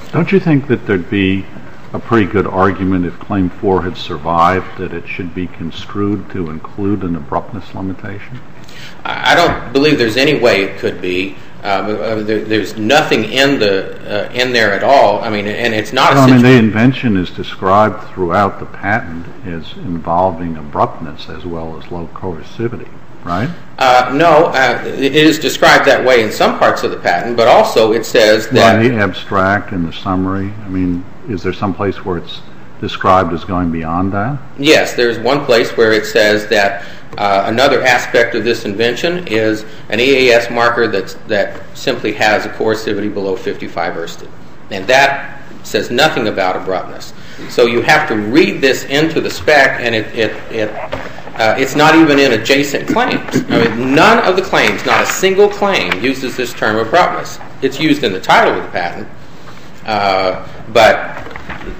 Don't you think that there'd be a pretty good argument if Claim 4 had survived that it should be construed to include an abruptness limitation? I don't believe there's any way it could be. There's nothing in there at all. I mean, and it's not. The invention is described throughout the patent as involving abruptness as well as low coercivity, right? No, it is described that way in some parts of the patent, but also it says that in the abstract and the summary. I mean, is there some place where it's described as going beyond that? Yes, there's one place where it says that another aspect of this invention is an EAS marker that simply has a coercivity below 55 Ersted. And that says nothing about abruptness. So you have to read this into the spec, and it's not even in adjacent claims. I mean, none of the claims, not a single claim, uses this term abruptness. It's used in the title of the patent, but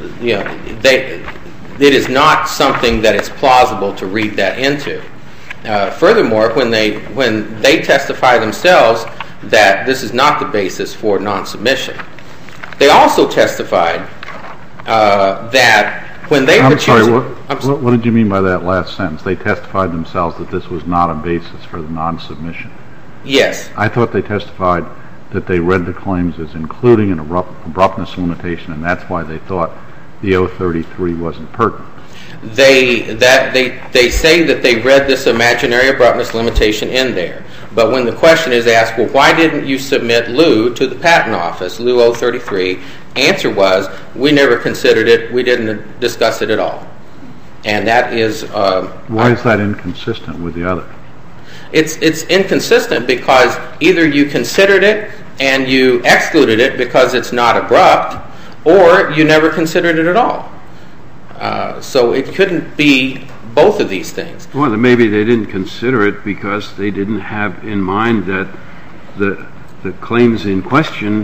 it is not something that it's plausible to read that into. Furthermore, when they testify themselves that this is not the basis for non-submission, they also testified that when they were choosing... What did you mean by that last sentence? They testified themselves that this was not a basis for the non-submission. Yes. I thought they testified that they read the claims as including an abruptness limitation, and that's why they thought the 033 wasn't pertinent. They say that they read this imaginary abruptness limitation in there. But when the question is asked, well, why didn't you submit Lew to the patent office, Lew 033, answer was, we never considered it, we didn't discuss it at all. And that is... why is that inconsistent with the other? It's inconsistent because either you considered it and you excluded it because it's not abrupt, or you never considered it at all. So it couldn't be both of these things. Well, maybe they didn't consider it because they didn't have in mind that the claims in question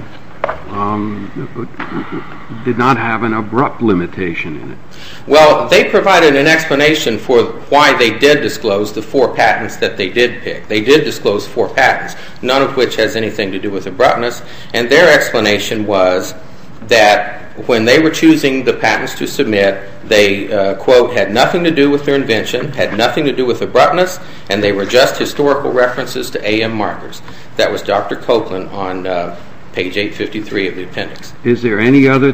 did not have an abrupt limitation in it. Well, they provided an explanation for why they did disclose the 4 patents that they did pick. They did disclose 4 patents, none of which has anything to do with abruptness, and their explanation was that when they were choosing the patents to submit, they, quote, had nothing to do with their invention, had nothing to do with abruptness, and they were just historical references to AM markers. That was Dr. Copeland on page 853 of the appendix. Is there any other